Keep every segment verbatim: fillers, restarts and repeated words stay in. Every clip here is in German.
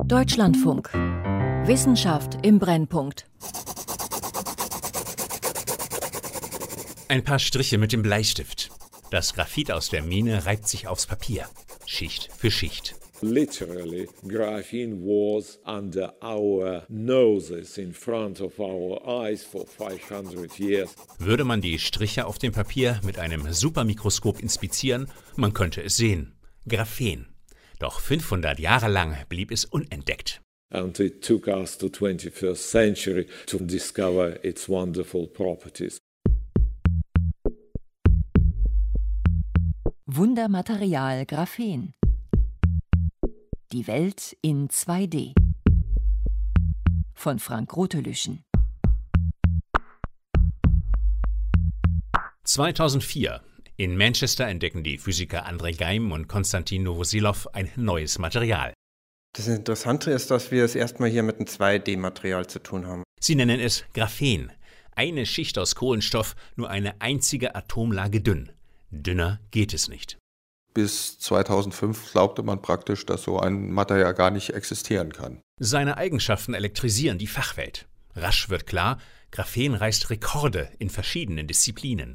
Deutschlandfunk. Wissenschaft im Brennpunkt. Ein paar Striche mit dem Bleistift. Das Graphit aus der Mine reibt sich aufs Papier, Schicht für Schicht. Literally, graphene was under our noses, in front of our eyes for five hundred years. Würde man die Striche auf dem Papier mit einem Supermikroskop inspizieren, man könnte es sehen. Graphen. Doch fünfhundert Jahre lang blieb es unentdeckt. And it took us to twenty-first century to discover its wonderful properties. Wundermaterial Graphen. Die Welt in zwei D. Von Frank Rotelüschen. zweitausendvier. In Manchester entdecken die Physiker Andrei Geim und Konstantin Novoselov ein neues Material. Das Interessante ist, dass wir es erstmal hier mit einem zwei D-Material zu tun haben. Sie nennen es Graphen. Eine Schicht aus Kohlenstoff, nur eine einzige Atomlage dünn. Dünner geht es nicht. Bis zweitausendfünf glaubte man praktisch, dass so ein Material gar nicht existieren kann. Seine Eigenschaften elektrisieren die Fachwelt. Rasch wird klar, Graphen reißt Rekorde in verschiedenen Disziplinen.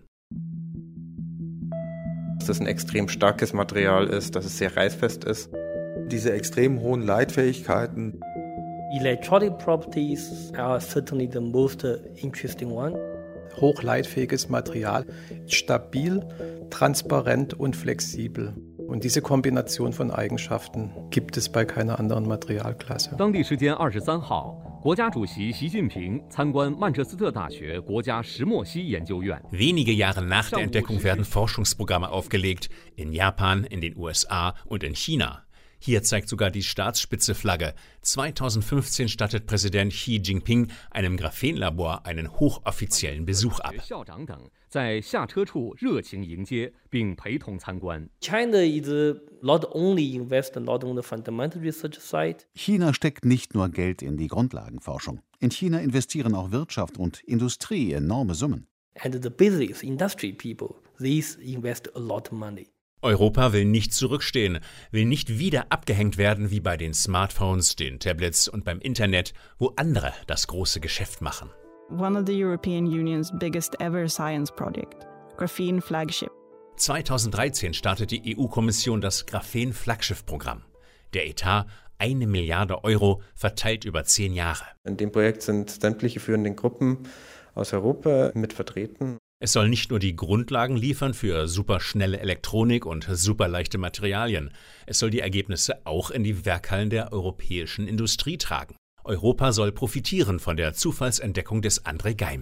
Dass es ein extrem starkes Material ist, dass es sehr reißfest ist. Diese extrem hohen Leitfähigkeiten. Electronic properties are certainly the most interesting one. Hochleitfähiges Material, stabil, transparent und flexibel. Und diese Kombination von Eigenschaften gibt es bei keiner anderen Materialklasse. Wenige Jahre nach der Entdeckung werden Forschungsprogramme aufgelegt, in Japan, in den U S A und in China. Hier zeigt sogar die Staatsspitze Flagge. zweitausendfünfzehn stattet Präsident Xi Jinping einem Graphenlabor einen hochoffiziellen Besuch ab. China is not only invest not on the fundamental research side. China steckt nicht nur Geld in die Grundlagenforschung. In China investieren auch Wirtschaft und Industrie enorme Summen. And the business industry people, these invest a lot of money. Europa will nicht zurückstehen, will nicht wieder abgehängt werden wie bei den Smartphones, den Tablets und beim Internet, wo andere das große Geschäft machen. One of the European Union's biggest ever science project, Graphene Flagship. zweitausenddreizehn startet die E U-Kommission das Graphen Flaggschiff-Programm. Der Etat eine Milliarde Euro, verteilt über zehn Jahre. In dem Projekt sind sämtliche führenden Gruppen aus Europa mit vertreten. Es soll nicht nur die Grundlagen liefern für superschnelle Elektronik und superleichte Materialien. Es soll die Ergebnisse auch in die Werkhallen der europäischen Industrie tragen. Europa soll profitieren von der Zufallsentdeckung des Andrei Geim.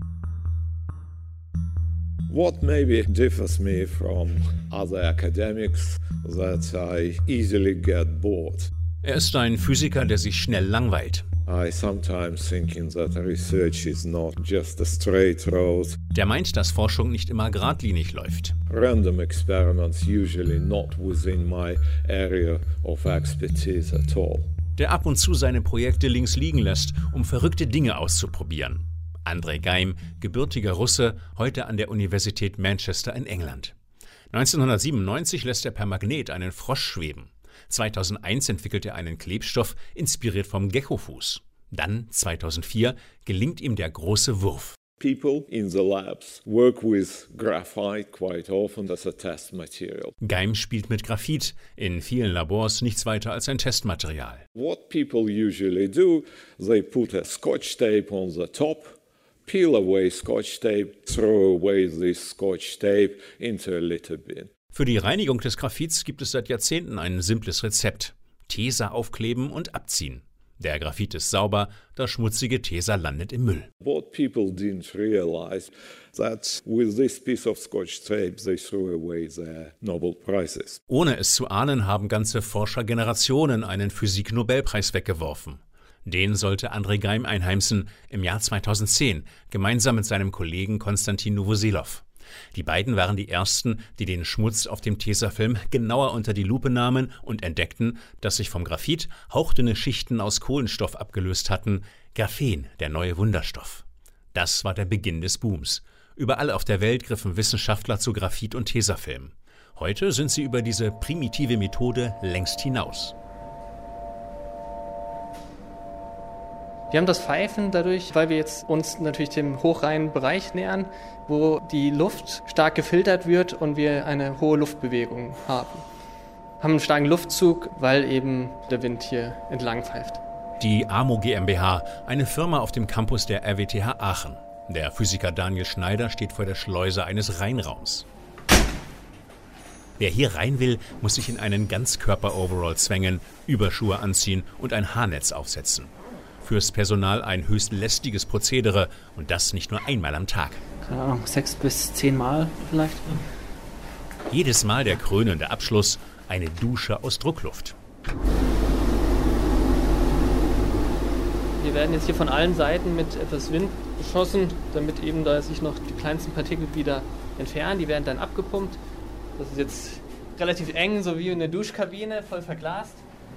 What maybe differs me from other academics that I easily get bored. Er ist ein Physiker, der sich schnell langweilt. I sometimes thinking that research is not just a straight road. Der meint, dass Forschung nicht immer geradlinig läuft. Random experiments usually not within my area of expertise at all. Der ab und zu seine Projekte links liegen lässt, um verrückte Dinge auszuprobieren. Andrei Geim, gebürtiger Russe, heute an der Universität Manchester in England. neunzehnhundertsiebenundneunzig lässt er per Magnet einen Frosch schweben. zweitausendeins entwickelt er einen Klebstoff, inspiriert vom Geckofuß. Dann, zweitausendvier, gelingt ihm der große Wurf. People in the labs work with graphite quite often as a test material. Geim spielt mit Graphit, in vielen Labors nichts weiter als ein Testmaterial. What people usually do, they put a scotch tape on the top, peel away scotch tape, throw away this scotch tape into a litter bin. Für die Reinigung des Graphits gibt es seit Jahrzehnten ein simples Rezept. Tesa aufkleben und abziehen. Der Graphit ist sauber, das schmutzige Tesa landet im Müll. What people didn't realize that with this piece of scotch tape they threw away their Nobel Prizes. Ohne es zu ahnen, haben ganze Forschergenerationen einen Physik-Nobelpreis weggeworfen. Den sollte Andrei Geim einheimsen im Jahr zweitausendzehn, gemeinsam mit seinem Kollegen Konstantin Novoselov. Die beiden waren die ersten, die den Schmutz auf dem Tesafilm genauer unter die Lupe nahmen und entdeckten, dass sich vom Graphit hauchdünne Schichten aus Kohlenstoff abgelöst hatten. Graphen, der neue Wunderstoff. Das war der Beginn des Booms. Überall auf der Welt griffen Wissenschaftler zu Graphit und Tesafilm. Heute sind sie über diese primitive Methode längst hinaus. Wir haben das Pfeifen dadurch, weil wir jetzt uns natürlich dem hochreinen Bereich nähern, wo die Luft stark gefiltert wird und wir eine hohe Luftbewegung haben. Wir haben einen starken Luftzug, weil eben der Wind hier entlang pfeift. Die AMO GmbH, eine Firma auf dem Campus der R W T H Aachen. Der Physiker Daniel Schneider steht vor der Schleuse eines Reinraums. Wer hier rein will, muss sich in einen Ganzkörper-Overall zwängen, Überschuhe anziehen und ein Haarnetz aufsetzen. Fürs Personal ein höchst lästiges Prozedere und das nicht nur einmal am Tag. Keine Ahnung, sechs bis zehn Mal vielleicht. Jedes Mal der krönende Abschluss, eine Dusche aus Druckluft. Wir werden jetzt hier von allen Seiten mit etwas Wind beschossen, damit eben da sich noch die kleinsten Partikel wieder entfernen. Die werden dann abgepumpt. Das ist jetzt relativ eng, so wie in der Duschkabine, voll verglast.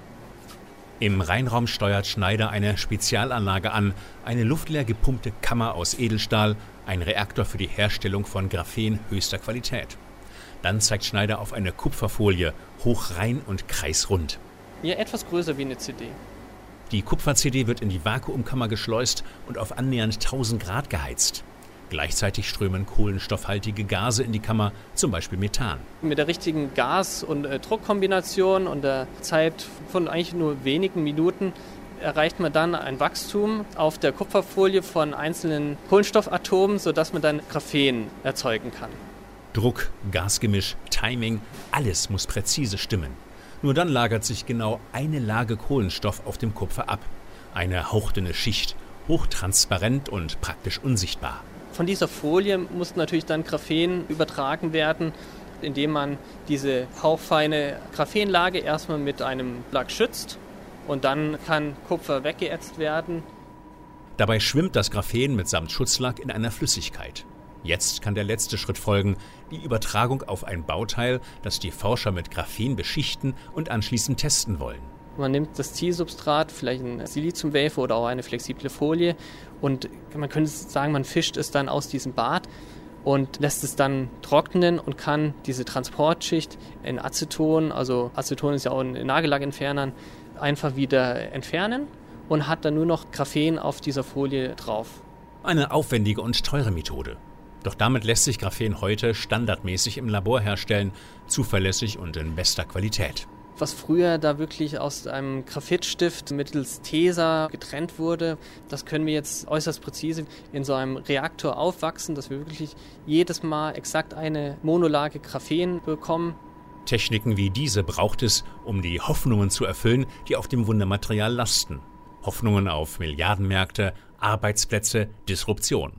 Im Reinraum steuert Schneider eine Spezialanlage an, eine luftleer gepumpte Kammer aus Edelstahl, ein Reaktor für die Herstellung von Graphen höchster Qualität. Dann zeigt Schneider auf eine Kupferfolie, hochrein und kreisrund. Ja, etwas größer wie eine C D. Die Kupfer-C D wird in die Vakuumkammer geschleust und auf annähernd tausend Grad geheizt. Gleichzeitig strömen kohlenstoffhaltige Gase in die Kammer, zum Beispiel Methan. Mit der richtigen Gas- und äh, Druckkombination und der Zeit von eigentlich nur wenigen Minuten erreicht man dann ein Wachstum auf der Kupferfolie von einzelnen Kohlenstoffatomen, sodass man dann Graphen erzeugen kann. Druck, Gasgemisch, Timing, alles muss präzise stimmen. Nur dann lagert sich genau eine Lage Kohlenstoff auf dem Kupfer ab. Eine hauchdünne Schicht, hochtransparent und praktisch unsichtbar. Von dieser Folie muss natürlich dann Graphen übertragen werden, indem man diese hauchfeine Graphenlage erstmal mit einem Lack schützt und dann kann Kupfer weggeätzt werden. Dabei schwimmt das Graphen mitsamt Schutzlack in einer Flüssigkeit. Jetzt kann der letzte Schritt folgen, die Übertragung auf ein Bauteil, das die Forscher mit Graphen beschichten und anschließend testen wollen. Man nimmt das Zielsubstrat, vielleicht ein Siliziumwafer oder auch eine flexible Folie und man könnte sagen, man fischt es dann aus diesem Bad und lässt es dann trocknen und kann diese Transportschicht in Aceton, also Aceton ist ja auch ein Nagellackentferner, einfach wieder entfernen und hat dann nur noch Graphen auf dieser Folie drauf. Eine aufwendige und teure Methode. Doch damit lässt sich Graphen heute standardmäßig im Labor herstellen, zuverlässig und in bester Qualität. Was früher da wirklich aus einem Graphitstift mittels Tesa getrennt wurde, das können wir jetzt äußerst präzise in so einem Reaktor aufwachsen, dass wir wirklich jedes Mal exakt eine Monolage Graphen bekommen. Techniken wie diese braucht es, um die Hoffnungen zu erfüllen, die auf dem Wundermaterial lasten. Hoffnungen auf Milliardenmärkte, Arbeitsplätze, Disruption.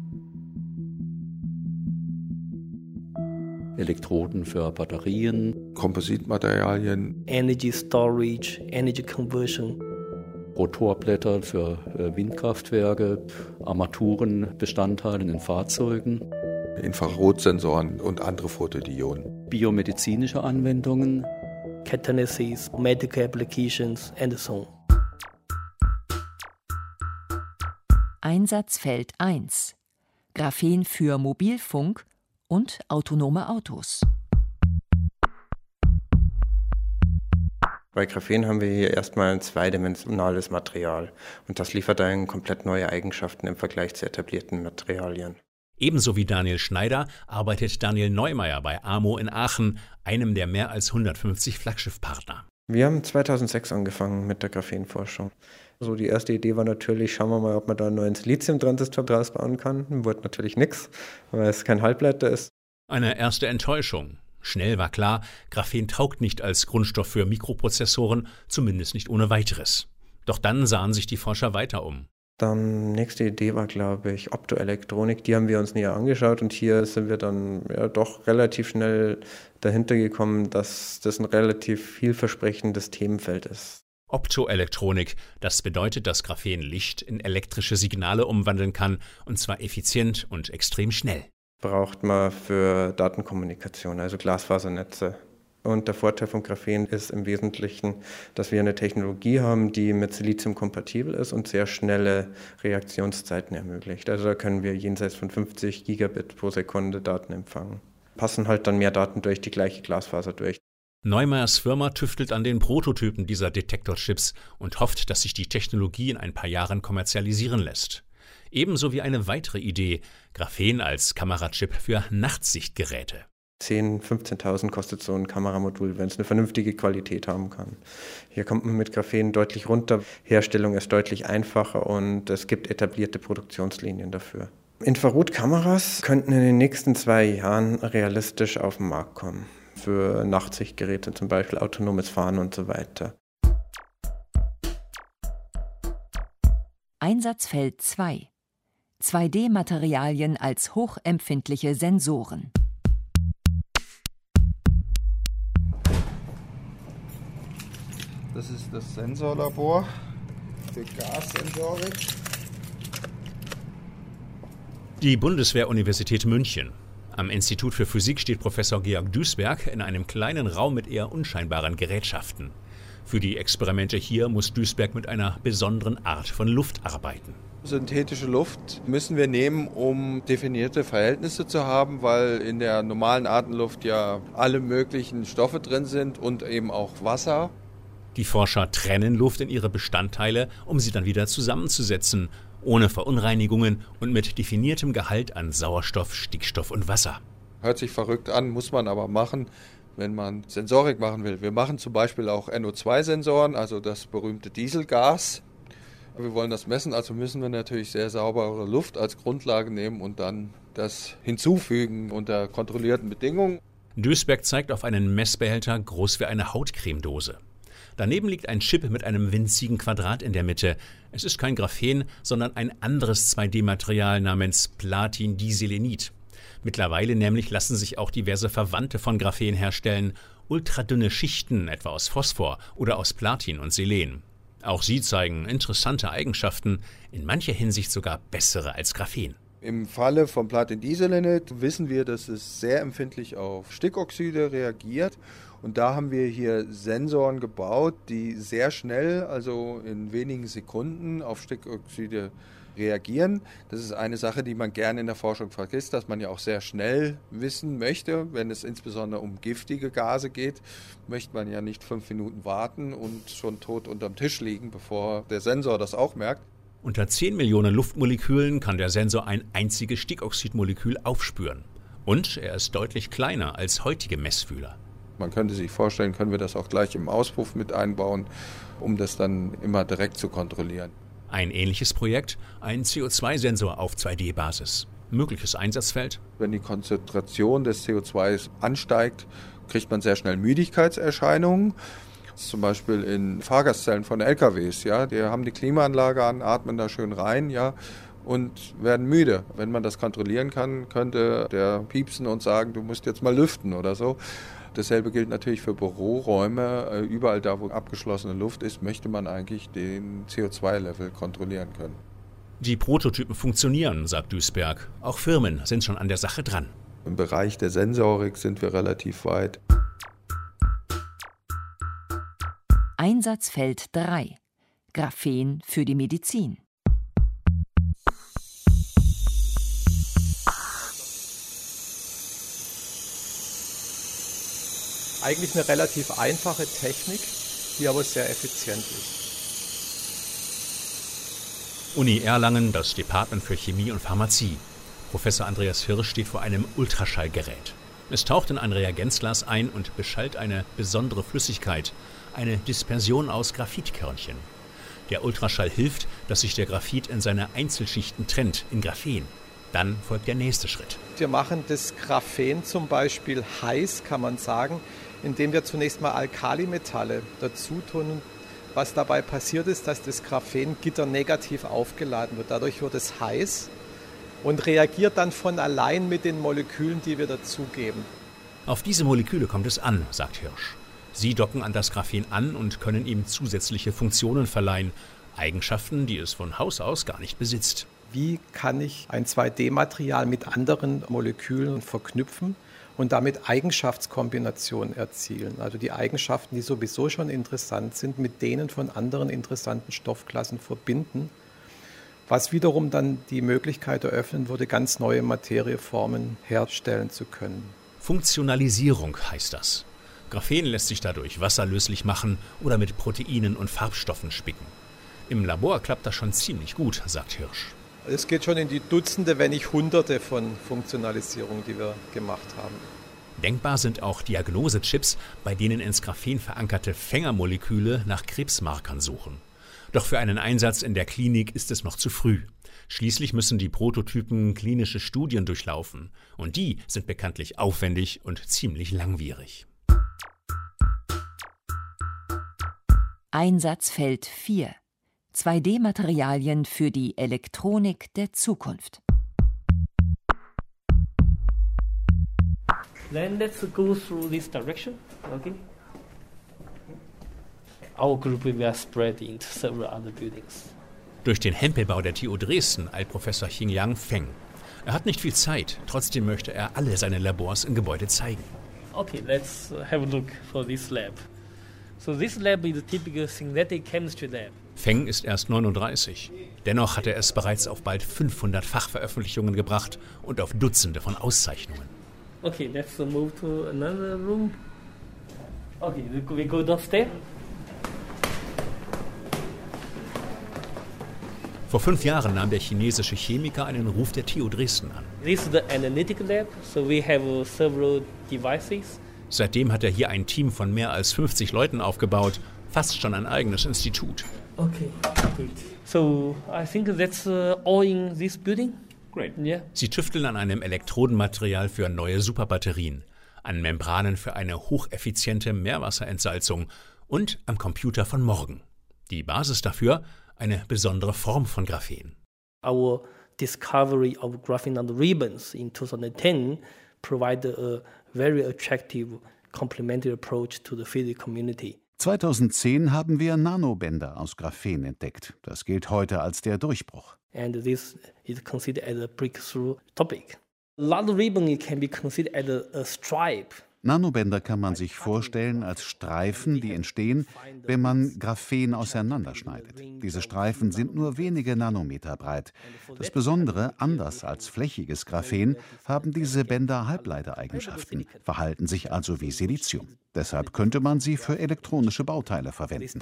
Elektroden für Batterien, Kompositmaterialien, Energy Storage, Energy Conversion, Rotorblätter für Windkraftwerke, Armaturenbestandteile in Fahrzeugen, Infrarotsensoren und andere Photodioden, biomedizinische Anwendungen, Catalysis, Medical Applications and so on. Einsatzfeld eins. Graphen für Mobilfunk und autonome Autos. Bei Graphen haben wir hier erstmal ein zweidimensionales Material und das liefert dann komplett neue Eigenschaften im Vergleich zu etablierten Materialien. Ebenso wie Daniel Schneider arbeitet Daniel Neumeier bei AMO in Aachen, einem der mehr als hundertfünfzig Flaggschiffpartner. Wir haben zweitausendsechs angefangen mit der Graphenforschung. So die erste Idee war natürlich, schauen wir mal, ob man da einen neuen Siliziumtransistor draus bauen kann. Wurde natürlich nichts, weil es kein Halbleiter ist. Eine erste Enttäuschung. Schnell war klar, Graphen taugt nicht als Grundstoff für Mikroprozessoren, zumindest nicht ohne weiteres. Doch dann sahen sich die Forscher weiter um. Dann nächste Idee war, glaube ich, Optoelektronik. Die haben wir uns näher angeschaut und hier sind wir dann ja doch relativ schnell dahinter gekommen, dass das ein relativ vielversprechendes Themenfeld ist. Optoelektronik, das bedeutet, dass Graphen Licht in elektrische Signale umwandeln kann, und zwar effizient und extrem schnell. Braucht man für Datenkommunikation, also Glasfasernetze. Und der Vorteil von Graphen ist im Wesentlichen, dass wir eine Technologie haben, die mit Silizium kompatibel ist und sehr schnelle Reaktionszeiten ermöglicht. Also da können wir jenseits von fünfzig Gigabit pro Sekunde Daten empfangen. Passen halt dann mehr Daten durch die gleiche Glasfaser durch. Neumeyers Firma tüftelt an den Prototypen dieser Detektorchips und hofft, dass sich die Technologie in ein paar Jahren kommerzialisieren lässt. Ebenso wie eine weitere Idee, Graphen als Kamerachip für Nachtsichtgeräte. zehntausend, fünfzehntausend kostet so ein Kameramodul, wenn es eine vernünftige Qualität haben kann. Hier kommt man mit Graphen deutlich runter. Herstellung ist deutlich einfacher und es gibt etablierte Produktionslinien dafür. Infrarotkameras könnten in den nächsten zwei Jahren realistisch auf den Markt kommen. Für Nachtsichtgeräte, zum Beispiel autonomes Fahren und so weiter. Einsatzfeld zwei. zwei D Materialien als hochempfindliche Sensoren. Das ist das Sensorlabor für Gassensorik. Die Bundeswehr-Universität München. Am Institut für Physik steht Professor Georg Duesberg in einem kleinen Raum mit eher unscheinbaren Gerätschaften. Für die Experimente hier muss Duesberg mit einer besonderen Art von Luft arbeiten. Synthetische Luft müssen wir nehmen, um definierte Verhältnisse zu haben, weil in der normalen Atemluft ja alle möglichen Stoffe drin sind und eben auch Wasser. Die Forscher trennen Luft in ihre Bestandteile, um sie dann wieder zusammenzusetzen, ohne Verunreinigungen und mit definiertem Gehalt an Sauerstoff, Stickstoff und Wasser. Hört sich verrückt an, muss man aber machen, wenn man Sensorik machen will. Wir machen zum Beispiel auch N O zwei Sensoren, also das berühmte Dieselgas. Wir wollen das messen, also müssen wir natürlich sehr saubere Luft als Grundlage nehmen und dann das hinzufügen unter kontrollierten Bedingungen. Duesberg zeigt auf einen Messbehälter groß wie eine Hautcremedose. Daneben liegt ein Chip mit einem winzigen Quadrat in der Mitte. Es ist kein Graphen, sondern ein anderes zwei D Material namens Platindiselenit. Mittlerweile nämlich lassen sich auch diverse Verwandte von Graphen herstellen, ultradünne Schichten, etwa aus Phosphor oder aus Platin und Selen. Auch sie zeigen interessante Eigenschaften, in mancher Hinsicht sogar bessere als Graphen. Im Falle von Platindiselenit wissen wir, dass es sehr empfindlich auf Stickoxide reagiert. Und da haben wir hier Sensoren gebaut, die sehr schnell, also in wenigen Sekunden, auf Stickoxide reagieren. Das ist eine Sache, die man gerne in der Forschung vergisst, dass man ja auch sehr schnell wissen möchte. Wenn es insbesondere um giftige Gase geht, möchte man ja nicht fünf Minuten warten und schon tot unterm Tisch liegen, bevor der Sensor das auch merkt. Unter zehn Millionen Luftmolekülen kann der Sensor ein einziges Stickoxidmolekül aufspüren. Und er ist deutlich kleiner als heutige Messfühler. Man könnte sich vorstellen, können wir das auch gleich im Auspuff mit einbauen, um das dann immer direkt zu kontrollieren. Ein ähnliches Projekt, ein C O zwei Sensor auf zwei D Basis. Mögliches Einsatzfeld? Wenn die Konzentration des C O zwei ansteigt, kriegt man sehr schnell Müdigkeitserscheinungen. Zum Beispiel in Fahrgastzellen von L K Ws. Ja, die haben die Klimaanlage an, atmen da schön rein, ja, und werden müde. Wenn man das kontrollieren kann, könnte der piepsen und sagen, du musst jetzt mal lüften oder so. Dasselbe gilt natürlich für Büroräume. Überall da, wo abgeschlossene Luft ist, möchte man eigentlich den C O zwei Level kontrollieren können. Die Prototypen funktionieren, sagt Duesberg. Auch Firmen sind schon an der Sache dran. Im Bereich der Sensorik sind wir relativ weit. Einsatzfeld drei. Graphen für die Medizin. Eigentlich eine relativ einfache Technik, die aber sehr effizient ist. Uni Erlangen, das Department für Chemie und Pharmazie. Professor Andreas Hirsch steht vor einem Ultraschallgerät. Es taucht in ein Reagenzglas ein und beschallt eine besondere Flüssigkeit, eine Dispersion aus Graphitkörnchen. Der Ultraschall hilft, dass sich der Graphit in seine Einzelschichten trennt, in Graphen. Dann folgt der nächste Schritt. Wir machen das Graphen zum Beispiel heiß, kann man sagen, indem wir zunächst mal Alkalimetalle dazu tun. Was dabei passiert ist, dass das Graphengitter negativ aufgeladen wird. Dadurch wird es heiß und reagiert dann von allein mit den Molekülen, die wir dazugeben. Auf diese Moleküle kommt es an, sagt Hirsch. Sie docken an das Graphen an und können ihm zusätzliche Funktionen verleihen. Eigenschaften, die es von Haus aus gar nicht besitzt. Wie kann ich ein zwei D Material mit anderen Molekülen verknüpfen und damit Eigenschaftskombinationen erzielen? Also die Eigenschaften, die sowieso schon interessant sind, mit denen von anderen interessanten Stoffklassen verbinden, was wiederum dann die Möglichkeit eröffnen würde, ganz neue Materieformen herstellen zu können. Funktionalisierung heißt das. Graphen lässt sich dadurch wasserlöslich machen oder mit Proteinen und Farbstoffen spicken. Im Labor klappt das schon ziemlich gut, sagt Hirsch. Es geht schon in die Dutzende, wenn nicht Hunderte von Funktionalisierungen, die wir gemacht haben. Denkbar sind auch Diagnosechips, bei denen ins Graphen verankerte Fängermoleküle nach Krebsmarkern suchen. Doch für einen Einsatz in der Klinik ist es noch zu früh. Schließlich müssen die Prototypen klinische Studien durchlaufen. Und die sind bekanntlich aufwendig und ziemlich langwierig. Einsatzfeld vier. zwei D Materialien für die Elektronik der Zukunft. Then let's go through this direction. Okay. Our group will be spread into several other buildings. Durch den Hempelbau der T U Dresden eilt Professor Xingyang Feng. Er hat nicht viel Zeit, trotzdem möchte er alle seine Labors im Gebäude zeigen. Okay, let's have a look for this lab. So this lab is a typical synthetic chemistry lab. Feng ist erst neununddreißig. Dennoch hat er es bereits auf bald fünfhundert Fachveröffentlichungen gebracht und auf Dutzende von Auszeichnungen. Okay, let's move to another room. Okay, we go downstairs. Vor fünf Jahren nahm der chinesische Chemiker einen Ruf der T U Dresden an. This is the analytical lab, so we have several devices. Seitdem hat er hier ein Team von mehr als fünfzig Leuten aufgebaut, fast schon ein eigenes Institut. Okay, good. So I think that's uh, all in this building. Great. Yeah. Sie tüfteln an einem Elektrodenmaterial für neue Superbatterien, an Membranen für eine hocheffiziente Meerwasserentsalzung und am Computer von morgen. Die Basis dafür: eine besondere Form von Graphen. Our discovery of graphene nanoribbons in twenty ten provided a very attractive complementary approach to the physics community. zweitausendzehn haben wir Nanobänder aus Graphen entdeckt. Das gilt heute als der Durchbruch. And this is considered as a breakthrough topic. Nanoribbon can be considered as a, a stripe. Nanobänder kann man sich vorstellen als Streifen, die entstehen, wenn man Graphen auseinanderschneidet. Diese Streifen sind nur wenige Nanometer breit. Das Besondere, anders als flächiges Graphen, haben diese Bänder Halbleitereigenschaften, verhalten sich also wie Silizium. Deshalb könnte man sie für elektronische Bauteile verwenden.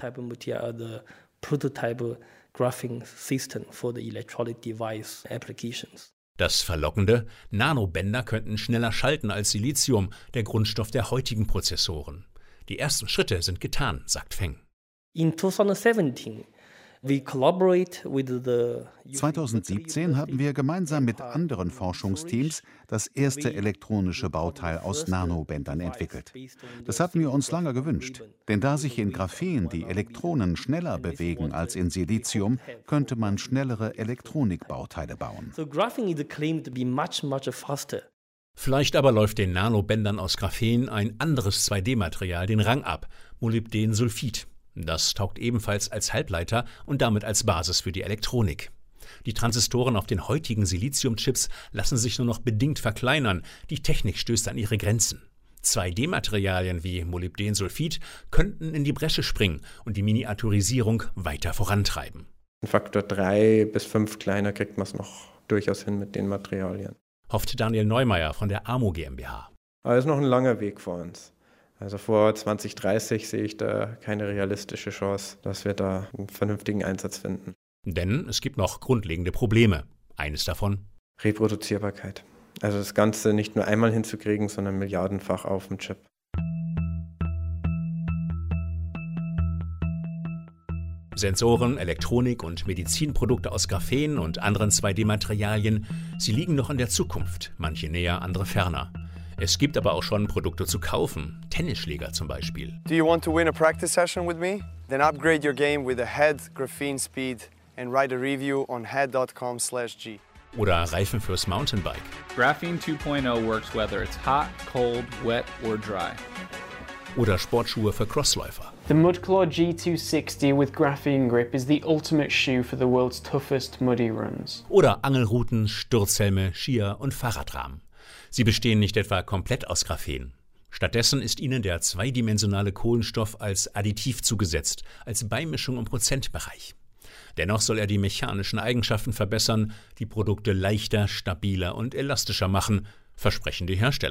Das Verlockende: Nanobänder könnten schneller schalten als Silizium, der Grundstoff der heutigen Prozessoren. Die ersten Schritte sind getan, sagt Feng. In twenty seventeen we collaborate with the zweitausendsiebzehn haben wir gemeinsam mit anderen Forschungsteams das erste elektronische Bauteil aus Nanobändern entwickelt. Das hatten wir uns lange gewünscht, denn da sich in Graphen die Elektronen schneller bewegen als in Silizium, könnte man schnellere Elektronikbauteile bauen. So graphene is claimed to be much much faster. Vielleicht aber läuft den Nanobändern aus Graphen ein anderes zwei D Material den Rang ab: Molybdensulfid. Das taugt ebenfalls als Halbleiter und damit als Basis für die Elektronik. Die Transistoren auf den heutigen Siliziumchips lassen sich nur noch bedingt verkleinern. Die Technik stößt an ihre Grenzen. zwei D Materialien wie Molybdensulfid könnten in die Bresche springen und die Miniaturisierung weiter vorantreiben. Faktor drei bis fünf kleiner kriegt man es noch durchaus hin mit den Materialien. Hofft Daniel Neumeier von der AMO GmbH. Aber es ist noch ein langer Weg vor uns. Also vor zwanzig dreißig sehe ich da keine realistische Chance, dass wir da einen vernünftigen Einsatz finden. Denn es gibt noch grundlegende Probleme. Eines davon: Reproduzierbarkeit. Also das Ganze nicht nur einmal hinzukriegen, sondern milliardenfach auf dem Chip. Sensoren, Elektronik und Medizinprodukte aus Graphen und anderen zwei D Materialien, sie liegen noch in der Zukunft, manche näher, andere ferner. Es gibt aber auch schon Produkte zu kaufen, Tennisschläger zum Beispiel. Do you want to win a practice session with me? Then upgrade your game with the Head Graphene Speed and write a review on head dot com slash g. Oder Reifen fürs Mountainbike. Graphene two point oh works whether it's hot, cold, wet or dry. Oder Sportschuhe für Crossläufer. The Mudclaw G two sixty with graphene grip is the ultimate shoe for the world's toughest muddy runs. Oder Angelruten, Sturzhelme, Skier und Fahrradrahmen. Sie bestehen nicht etwa komplett aus Graphen. Stattdessen ist ihnen der zweidimensionale Kohlenstoff als Additiv zugesetzt, als Beimischung im Prozentbereich. Dennoch soll er die mechanischen Eigenschaften verbessern, die Produkte leichter, stabiler und elastischer machen, versprechen die Hersteller.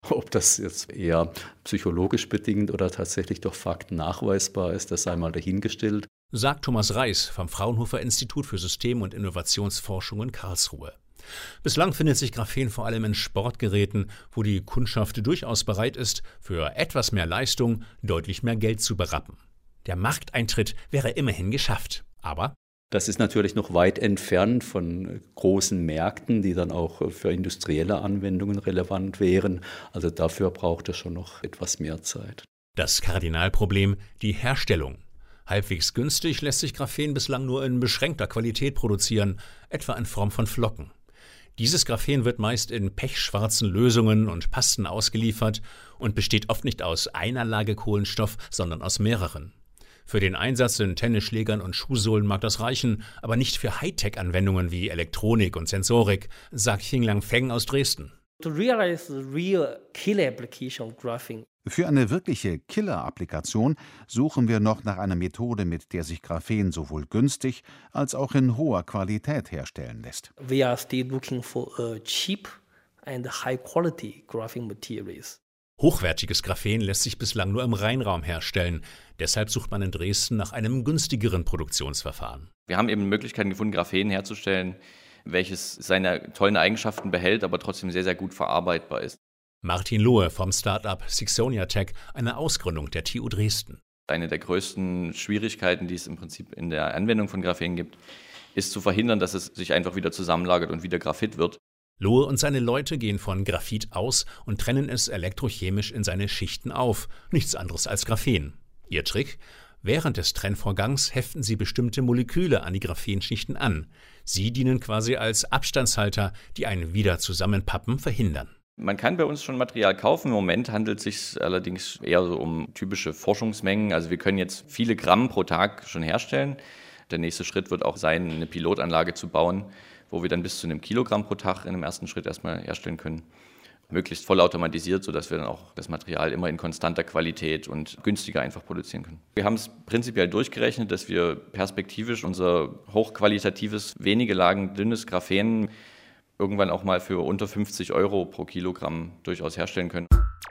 Ob das jetzt eher psychologisch bedingt oder tatsächlich durch Fakten nachweisbar ist, das sei mal dahingestellt. Sagt Thomas Reis vom Fraunhofer Institut für System- und Innovationsforschung in Karlsruhe. Bislang findet sich Graphen vor allem in Sportgeräten, wo die Kundschaft durchaus bereit ist, für etwas mehr Leistung deutlich mehr Geld zu berappen. Der Markteintritt wäre immerhin geschafft. Aber das ist natürlich noch weit entfernt von großen Märkten, die dann auch für industrielle Anwendungen relevant wären. Also dafür braucht es schon noch etwas mehr Zeit. Das Kardinalproblem, die Herstellung. Halbwegs günstig lässt sich Graphen bislang nur in beschränkter Qualität produzieren, etwa in Form von Flocken. Dieses Graphen wird meist in pechschwarzen Lösungen und Pasten ausgeliefert und besteht oft nicht aus einer Lage Kohlenstoff, sondern aus mehreren. Für den Einsatz in Tennisschlägern und Schuhsohlen mag das reichen, aber nicht für Hightech-Anwendungen wie Elektronik und Sensorik, sagt Xinglang Feng aus Dresden. To realize the real killer application of graphene. Für eine wirkliche Killer-Applikation suchen wir noch nach einer Methode, mit der sich Graphen sowohl günstig als auch in hoher Qualität herstellen lässt. We are still looking for a cheap and high quality graphene materials. Hochwertiges Graphen lässt sich bislang nur im Rheinraum herstellen. Deshalb sucht man in Dresden nach einem günstigeren Produktionsverfahren. Wir haben eben Möglichkeiten gefunden, Graphen herzustellen, welches seine tollen Eigenschaften behält, aber trotzdem sehr, sehr gut verarbeitbar ist. Martin Lohe vom Start-up Sixonia Tech, eine Ausgründung der T U Dresden. Eine der größten Schwierigkeiten, die es im Prinzip in der Anwendung von Graphen gibt, ist zu verhindern, dass es sich einfach wieder zusammenlagert und wieder Graphit wird. Lohe und seine Leute gehen von Graphit aus und trennen es elektrochemisch in seine Schichten auf. Nichts anderes als Graphen. Ihr Trick? Während des Trennvorgangs heften sie bestimmte Moleküle an die Graphenschichten an. Sie dienen quasi als Abstandshalter, die ein Wiederzusammenpappen verhindern. Man kann bei uns schon Material kaufen. Im Moment handelt es sich allerdings eher so um typische Forschungsmengen. Also wir können jetzt viele Gramm pro Tag schon herstellen. Der nächste Schritt wird auch sein, eine Pilotanlage zu bauen, wo wir dann bis zu einem Kilogramm pro Tag in einem ersten Schritt erstmal herstellen können. Möglichst vollautomatisiert, sodass wir dann auch das Material immer in konstanter Qualität und günstiger einfach produzieren können. Wir haben es prinzipiell durchgerechnet, dass wir perspektivisch unser hochqualitatives, wenige Lagen dünnes Graphen irgendwann auch mal für unter fünfzig Euro pro Kilogramm durchaus herstellen können.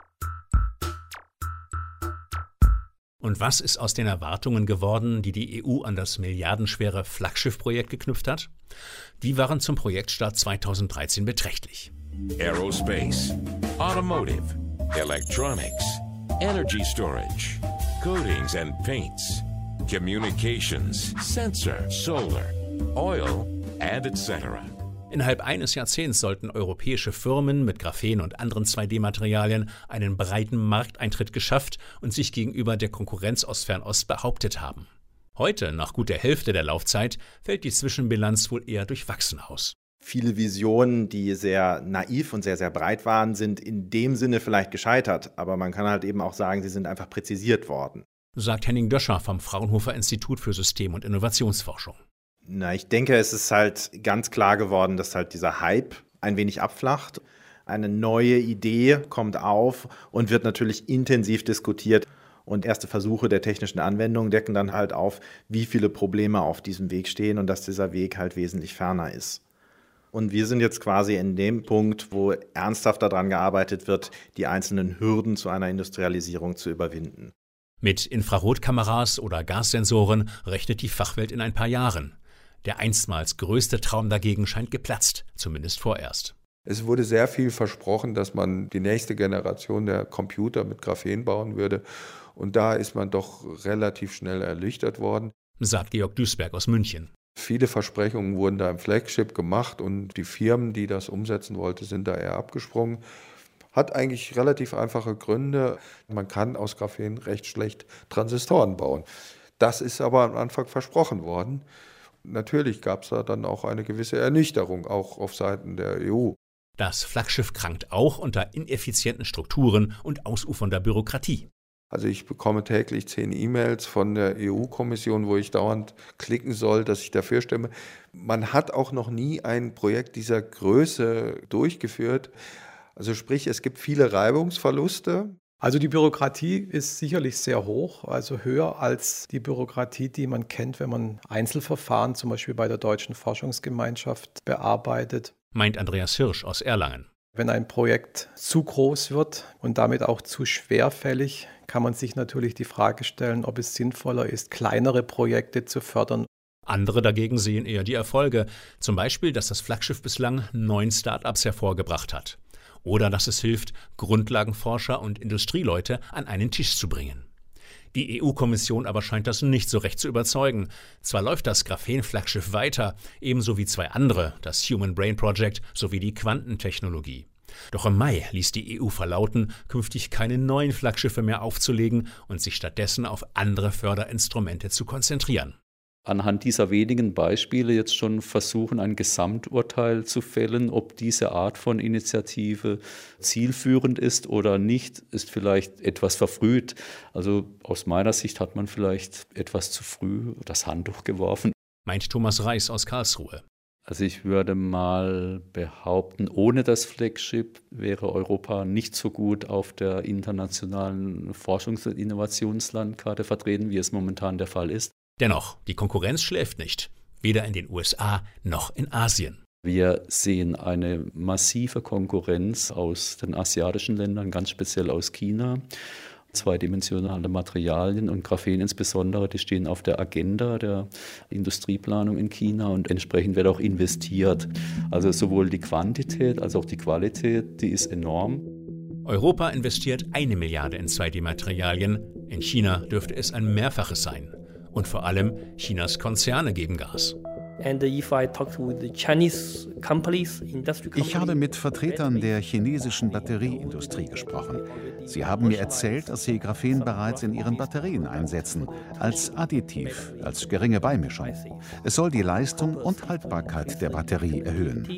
Und was ist aus den Erwartungen geworden, die die E U an das milliardenschwere Flaggschiff-Projekt geknüpft hat? Die waren zum Projektstart zweitausenddreizehn beträchtlich. Aerospace, Automotive, Electronics, Energy Storage, Coatings and Paints, Communications, Sensor, Solar, Oil and et cetera. Innerhalb eines Jahrzehnts sollten europäische Firmen mit Graphen und anderen zwei D Materialien einen breiten Markteintritt geschafft und sich gegenüber der Konkurrenz aus Fernost behauptet haben. Heute, nach gut der Hälfte der Laufzeit, fällt die Zwischenbilanz wohl eher durchwachsen aus. Viele Visionen, die sehr naiv und sehr, sehr breit waren, sind in dem Sinne vielleicht gescheitert. Aber man kann halt eben auch sagen, sie sind einfach präzisiert worden. Sagt Henning Döscher vom Fraunhofer Institut für System- und Innovationsforschung. Na, ich denke, es ist halt ganz klar geworden, dass halt dieser Hype ein wenig abflacht. Eine neue Idee kommt auf und wird natürlich intensiv diskutiert. Und erste Versuche der technischen Anwendung decken dann halt auf, wie viele Probleme auf diesem Weg stehen und dass dieser Weg halt wesentlich ferner ist. Und wir sind jetzt quasi in dem Punkt, wo ernsthaft daran gearbeitet wird, die einzelnen Hürden zu einer Industrialisierung zu überwinden. Mit Infrarotkameras oder Gassensoren rechnet die Fachwelt in ein paar Jahren. Der einstmals größte Traum dagegen scheint geplatzt, zumindest vorerst. Es wurde sehr viel versprochen, dass man die nächste Generation der Computer mit Graphen bauen würde. Und da ist man doch relativ schnell ernüchtert worden. Sagt Georg Duisberg aus München. Viele Versprechungen wurden da im Flagship gemacht und die Firmen, die das umsetzen wollten, sind da eher abgesprungen. Hat eigentlich relativ einfache Gründe. Man kann aus Graphen recht schlecht Transistoren bauen. Das ist aber am Anfang versprochen worden. Natürlich gab es da dann auch eine gewisse Ernüchterung, auch auf Seiten der E U. Das Flaggschiff krankt auch unter ineffizienten Strukturen und ausufernder Bürokratie. Also ich bekomme täglich zehn E-Mails von der E U-Kommission, wo ich dauernd klicken soll, dass ich dafür stimme. Man hat auch noch nie ein Projekt dieser Größe durchgeführt. Also sprich, es gibt viele Reibungsverluste. Also die Bürokratie ist sicherlich sehr hoch, also höher als die Bürokratie, die man kennt, wenn man Einzelverfahren zum Beispiel bei der Deutschen Forschungsgemeinschaft bearbeitet. Meint Andreas Hirsch aus Erlangen. Wenn ein Projekt zu groß wird und damit auch zu schwerfällig, kann man sich natürlich die Frage stellen, ob es sinnvoller ist, kleinere Projekte zu fördern. Andere dagegen sehen eher die Erfolge, zum Beispiel, dass das Flaggschiff bislang neun Start-ups hervorgebracht hat. Oder dass es hilft, Grundlagenforscher und Industrieleute an einen Tisch zu bringen. Die E U-Kommission aber scheint das nicht so recht zu überzeugen. Zwar läuft das Graphen-Flaggschiff weiter, ebenso wie zwei andere, das Human Brain Project sowie die Quantentechnologie. Doch im Mai ließ die E U verlauten, künftig keine neuen Flaggschiffe mehr aufzulegen und sich stattdessen auf andere Förderinstrumente zu konzentrieren. Anhand dieser wenigen Beispiele jetzt schon versuchen, ein Gesamturteil zu fällen, ob diese Art von Initiative zielführend ist oder nicht, ist vielleicht etwas verfrüht. Also aus meiner Sicht hat man vielleicht etwas zu früh das Handtuch geworfen. Meint Thomas Reis aus Karlsruhe. Also ich würde mal behaupten, ohne das Flagship wäre Europa nicht so gut auf der internationalen Forschungs- und Innovationslandkarte vertreten, wie es momentan der Fall ist. Dennoch, die Konkurrenz schläft nicht, weder in den U S A noch in Asien. Wir sehen eine massive Konkurrenz aus den asiatischen Ländern, ganz speziell aus China. Zweidimensionale Materialien und Graphen insbesondere, die stehen auf der Agenda der Industrieplanung in China und entsprechend wird auch investiert. Also sowohl die Quantität als auch die Qualität, die ist enorm. Europa investiert eine Milliarde in zwei D-Materialien. In China dürfte es ein Mehrfaches sein. Und vor allem Chinas Konzerne geben Gas. Ich habe mit Vertretern der chinesischen Batterieindustrie gesprochen. Sie haben mir erzählt, dass sie Graphen bereits in ihren Batterien einsetzen, als Additiv, als geringe Beimischung. Es soll die Leistung und Haltbarkeit der Batterie erhöhen.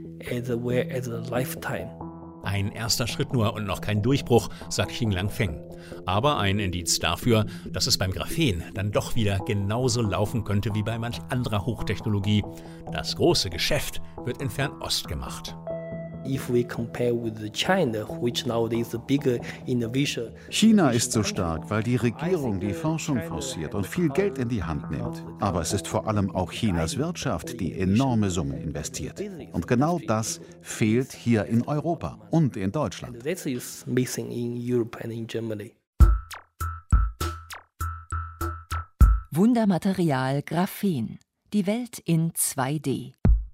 Ein erster Schritt nur und noch kein Durchbruch, sagt Xinglang Feng. Aber ein Indiz dafür, dass es beim Graphen dann doch wieder genauso laufen könnte wie bei manch anderer Hochtechnologie. Das große Geschäft wird in Fernost gemacht. China ist so stark, weil die Regierung die Forschung forciert und viel Geld in die Hand nimmt. Aber es ist vor allem auch Chinas Wirtschaft, die enorme Summen investiert. Und genau das fehlt hier in Europa und in Deutschland. Wundermaterial Graphen. Die Welt in zwei D.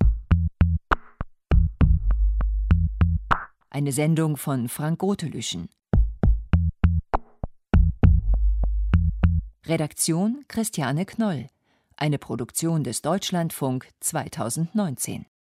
Eine Sendung von Frank Gotelüschen. Redaktion Christiane Knoll. Eine Produktion des Deutschlandfunk zweitausendneunzehn.